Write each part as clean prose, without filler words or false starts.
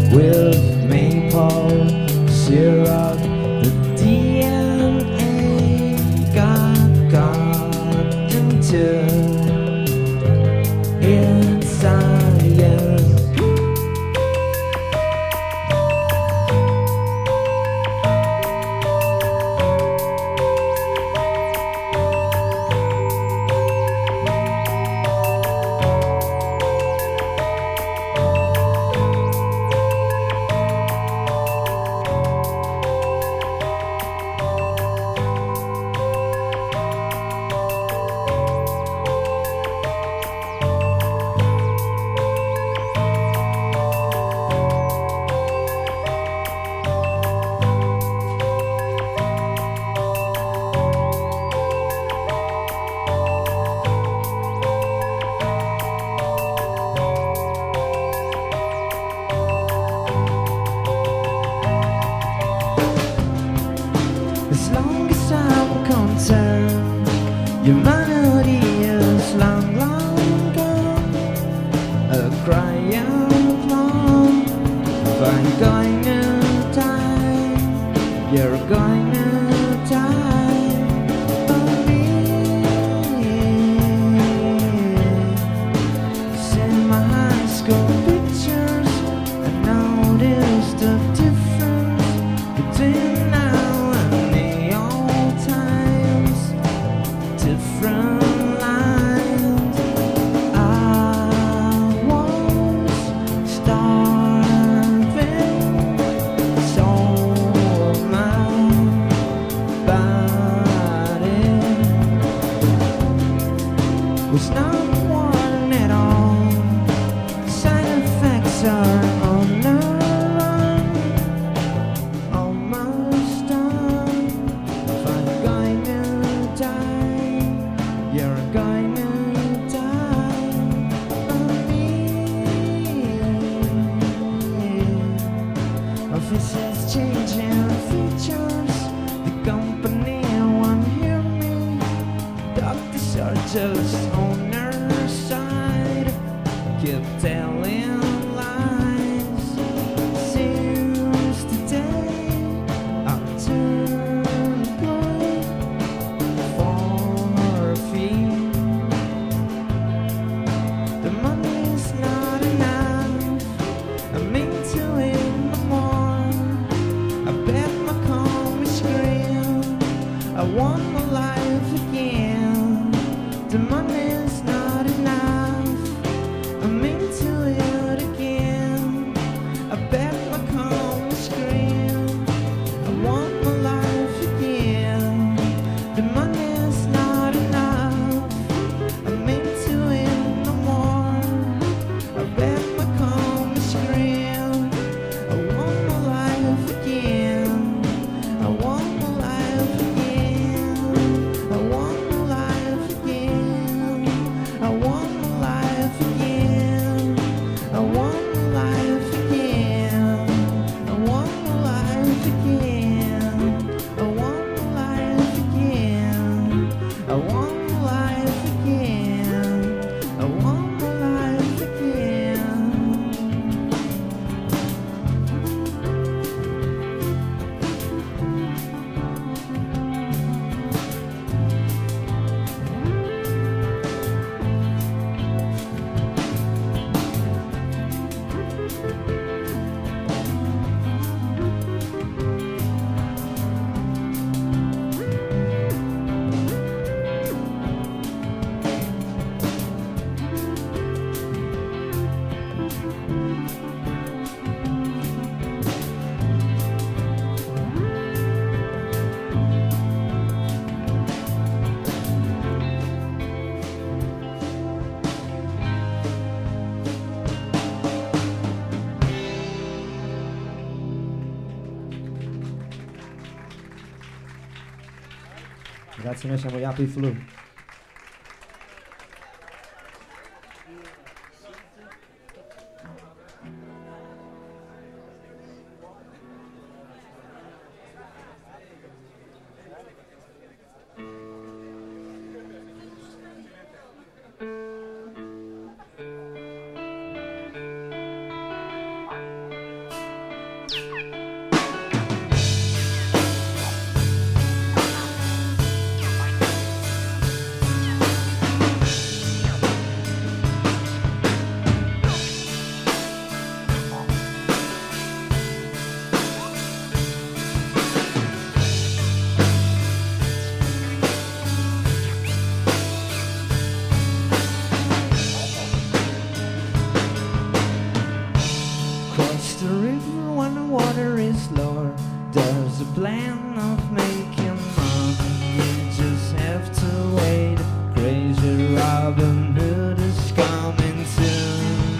with maple syrup. The DNA got into inside. As long as I'm concerned, humanity is long, long gone. A crying long. If I'm going to die, you're going to die for me. See my high school pictures, I noticed the difference between now and the old times. Different lines. I was starving, sold my body. Was not one at all. Side effects are on the run. Almost done. If I'm going to die, you're going to die for me. Offices changing features. The company won't hear me. Doctors are just on their side. Keep telling lies. Seems today I'm too good for a fee. The money's not enough. I'm into it no more. I bet my comedy screen. I want my life again. The money's not enough. I'm into it again. I bet my comedy screen. I want my life again. The money's not enough. I'm into it no more. I bet my comedy screen. I want my life again. I want my life again. I want my life again. I want my life again. I want my life again. I want my life again. I want my life again. I want my life again. I want my life again. Grazie, noi siamo Yappy Flu. river when the water is lower. There's a plan of making money. You just have to wait. Crazy Robin Hood is coming soon.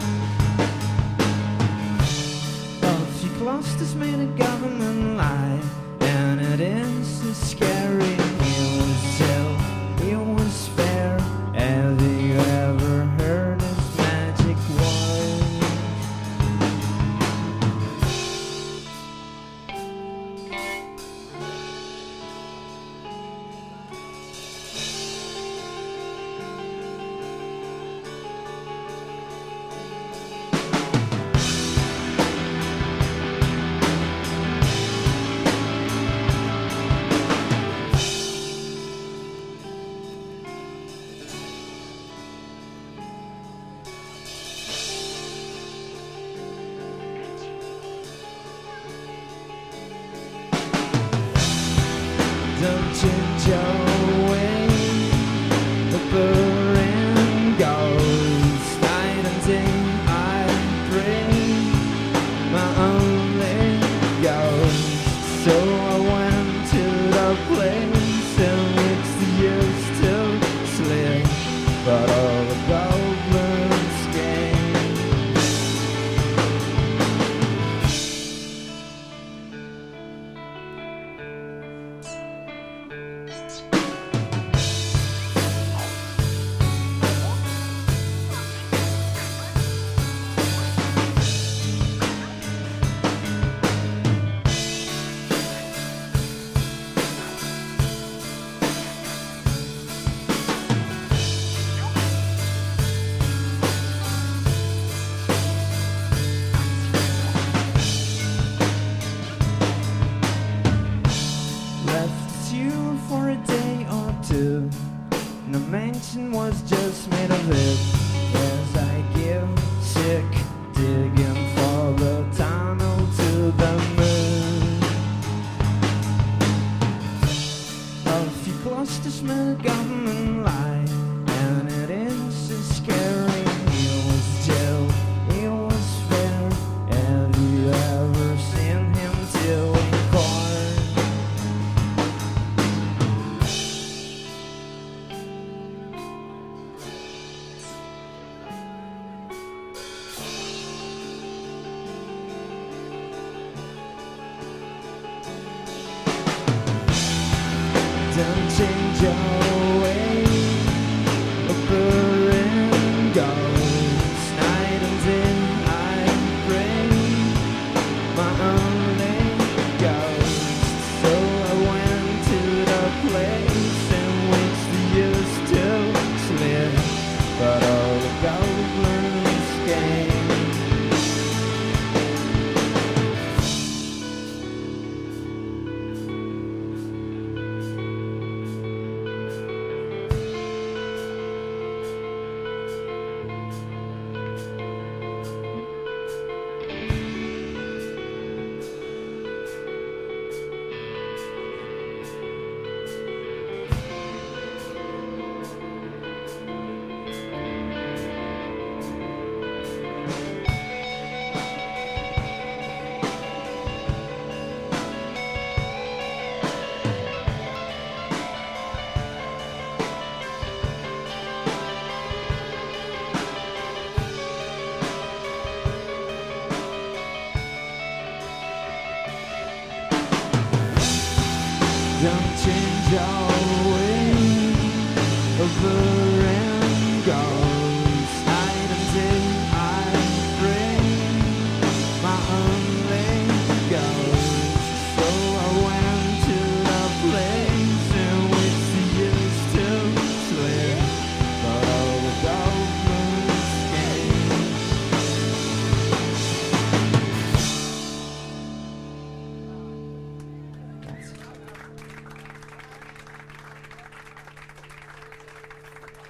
Of your clusters made a government lie, and it is a scary. It was hell, it was fair. Have you ever heard his magic words? Don't change your way. The burning goes night and day. I pray my only ghost. So I went to the place in which they used to sleep, but all the goblins came. Left you for a day or two. The mansion was just made of it. As I get sick, digging for the tunnel to the moon. Of your clusters made a government lie, and it is a scary. It was jail, it was fair. Have you ever seen him till in court? Don't change your way. A burning ghost night and day. I pray my only ghost. So I went to the place in which they used to sleep, but all the goblins came. Don't change your way. Over and goes night and day. I pray my only ghost. So I went to the place in which they used to sleep, but all the goblins came. That's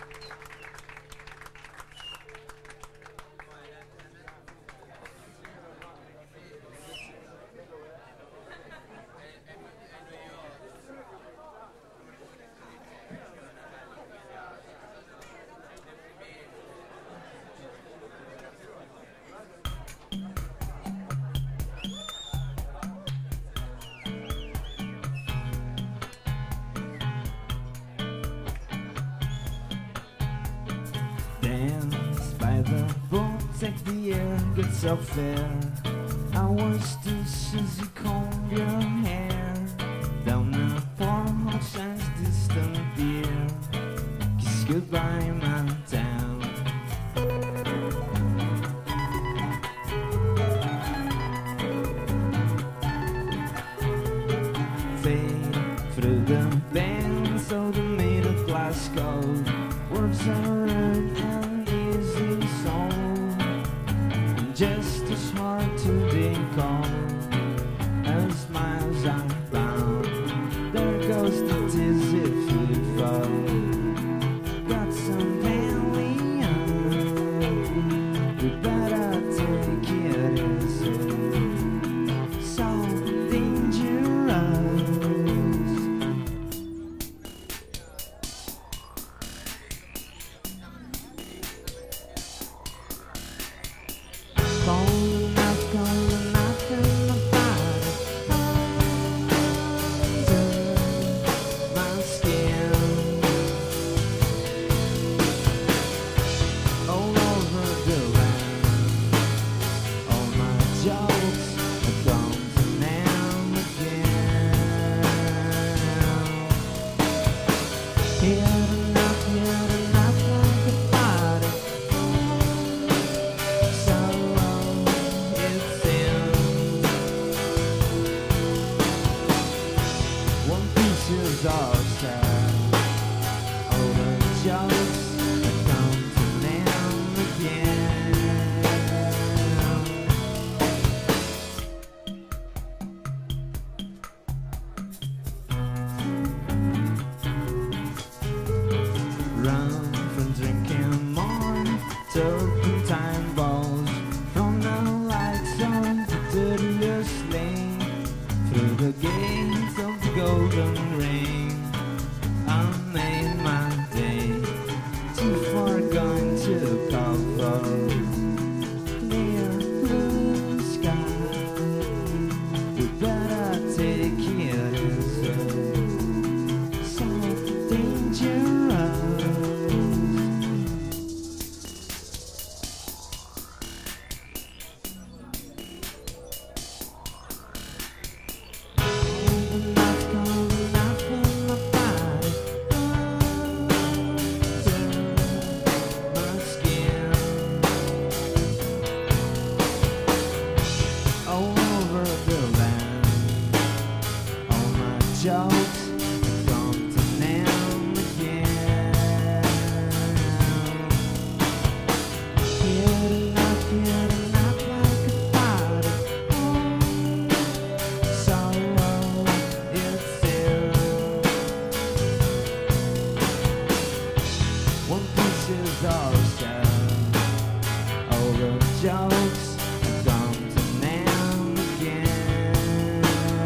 so fair. I watched this as you comb your hair down the porthole shines distant beer. Kiss goodbye, my town. Fade through the bands of the middle class code. Words are rude and easy sold, and just as hard to recall as smiles are found. There goes the dizzy footfall. Got some family on. We better take it easy. So dangerous. Cold enough in my body, under my skin, all over the land. All my jokes have come to an end again. Hit enough like a body. So it's in. One piece is all sad. All the jokes have come to an end again. Run from drinking more turpentine balls, from the light zone to dirtiest lane, through the gates of the golden ring. I made my day, too far gone to cover. Clear blue sky, we better take it easy. So dangerous. Cold enough in my body, under my skin, all over the land. All my jokes have come to an end again. Hit enough like a body. Sorrow it's in. One piece is all sad. All the jokes have come to an end again.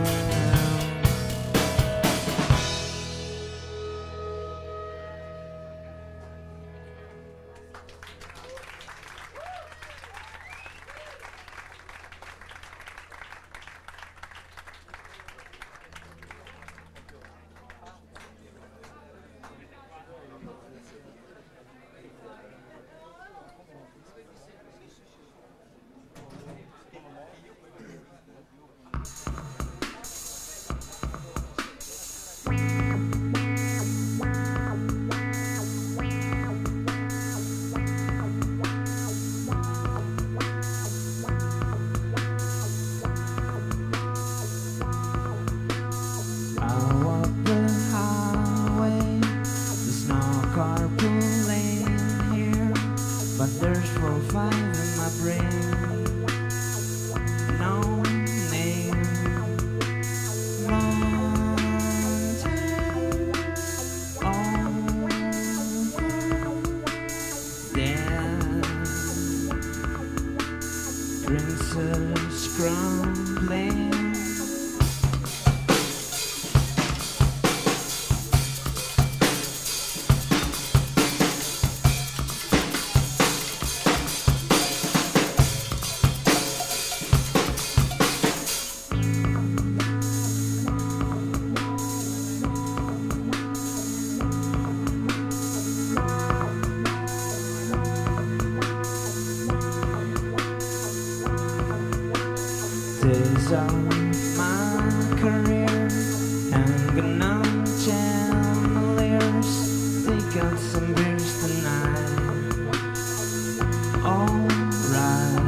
I walk the highway, there's no carpool lane here, but there's 4 or 5 in my brain. No name, mountain, dead, princess crumbling. pieces of my career hanging on chandeliers. They got some beers tonight. Alright.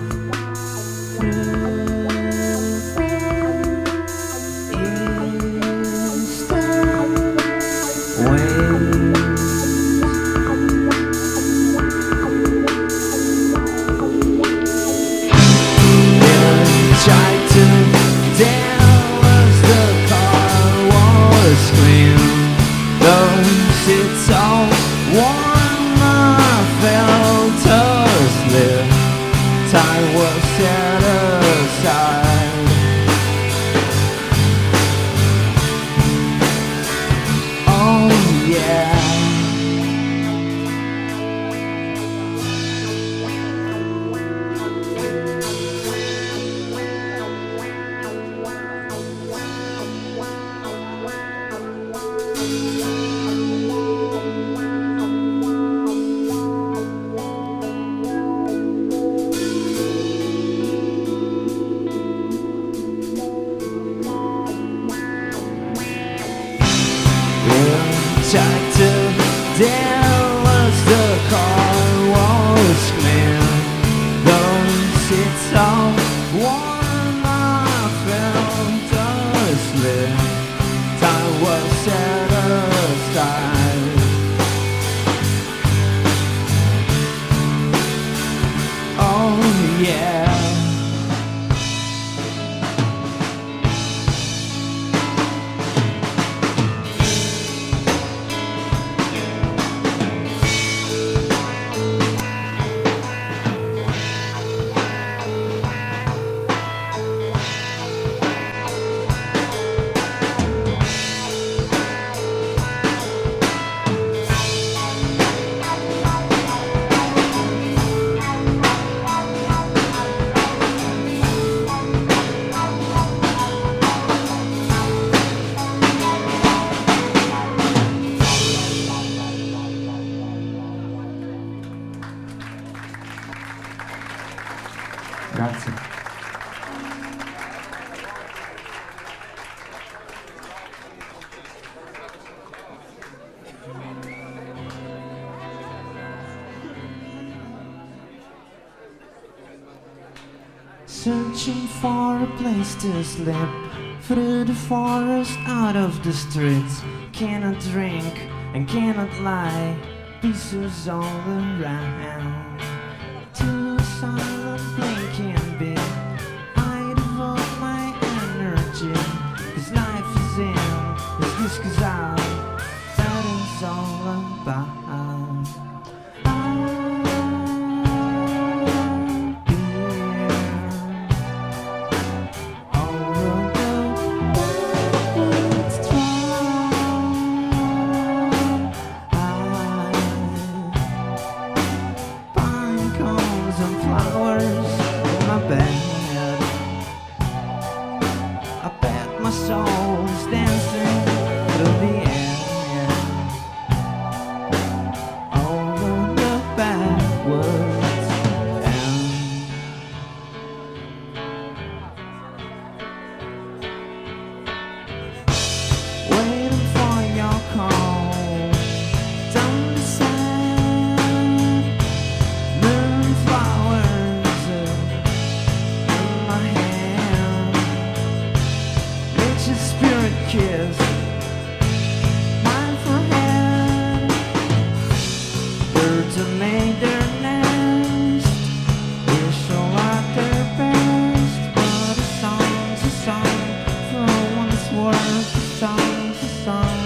Tried to tell us the car was clean, though it's all warm. I felt asleep. Time was set aside. Oh yeah. Tried to tell us the car was clean, though it's all warm. I felt asleep. Time was set aside. Oh yeah. Grazie. Searching for a place to sleep, through the forest, out of the streets. Cannot drink and cannot lie, peace is all around. Too silent blinking be, I devote my energy, 'cause life is in, is this 'cause that is all about. Soul's dancing through the air, over the backwoods waiting for your call. Don't decide. Moonflowers in my hand. Nature's spirit kiss my forehead. Birds have made their nest, wish all at their best. But a song's a song, for one is worth a song's a song.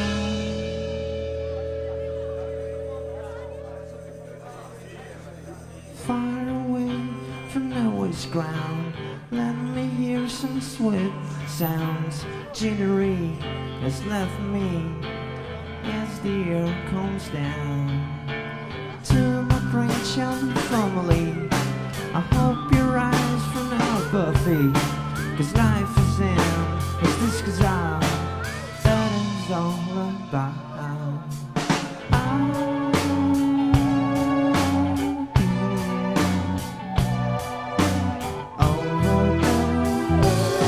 Far away from Noah's ground, let me hear some sweet sounds. Jittery has left me as the air comes down. To my grandchild family, I hope you rise from apathy, 'cause life is in, is this 'cause that is all about. Oh,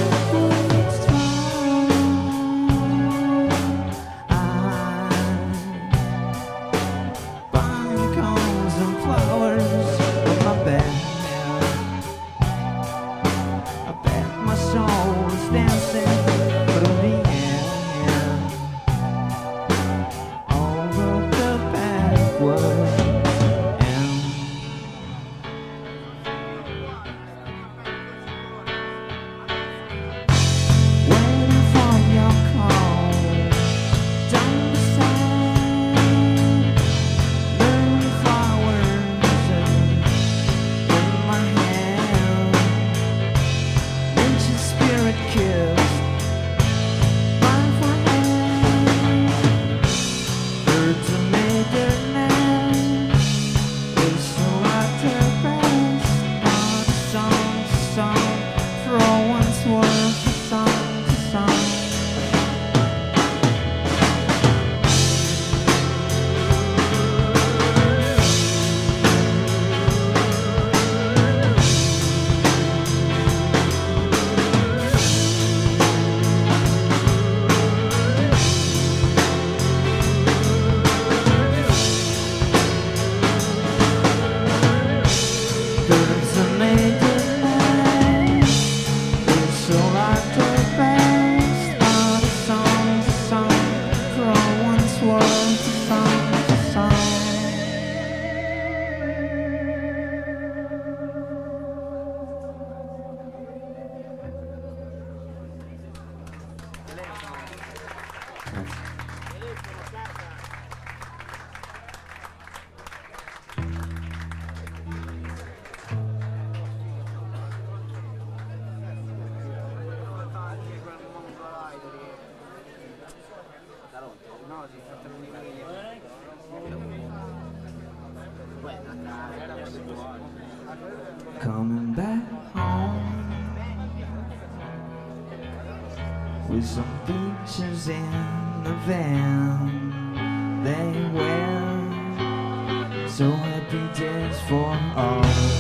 with some pictures in the van. They were so happy days for us.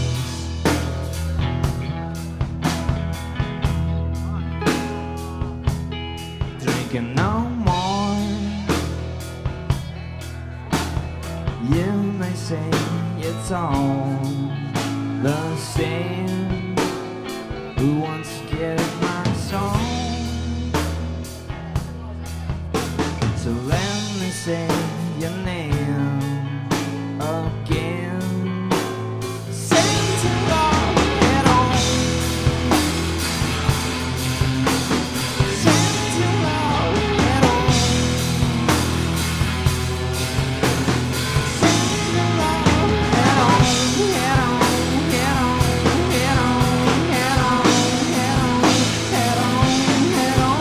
Drinking no more. You may say it's all the same. Who wants to get my soul? So let me say your name again. Send to love at all. Send to love at all. Send to love at all. Head on, head on, head on, head on, head on, head on, head on,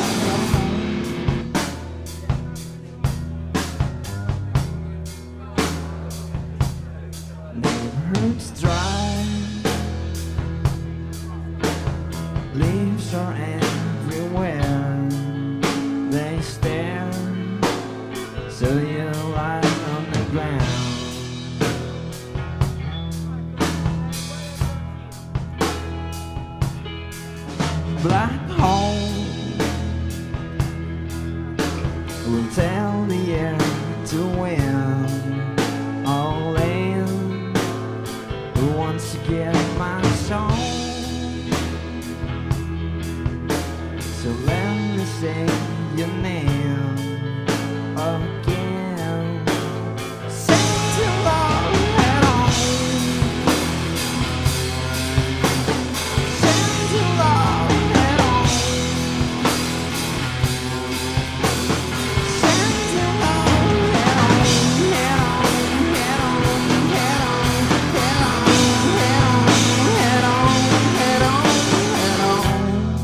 neighborhoods dry, leaves are everywhere. They stare, so you lie on the ground. Black hole will tell the air to win. All in, who wants to get my soul? So let me say your name again. Send to love at all. Send to love at all. Send to love at all. Head on, head on, head on, head on, head on, head on, head on, head on.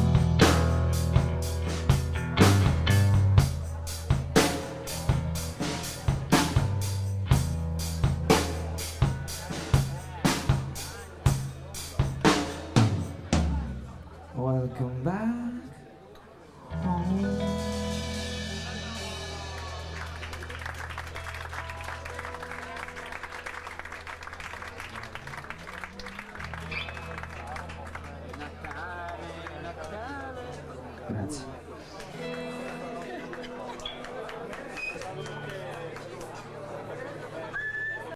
Welcome back home. Grazie.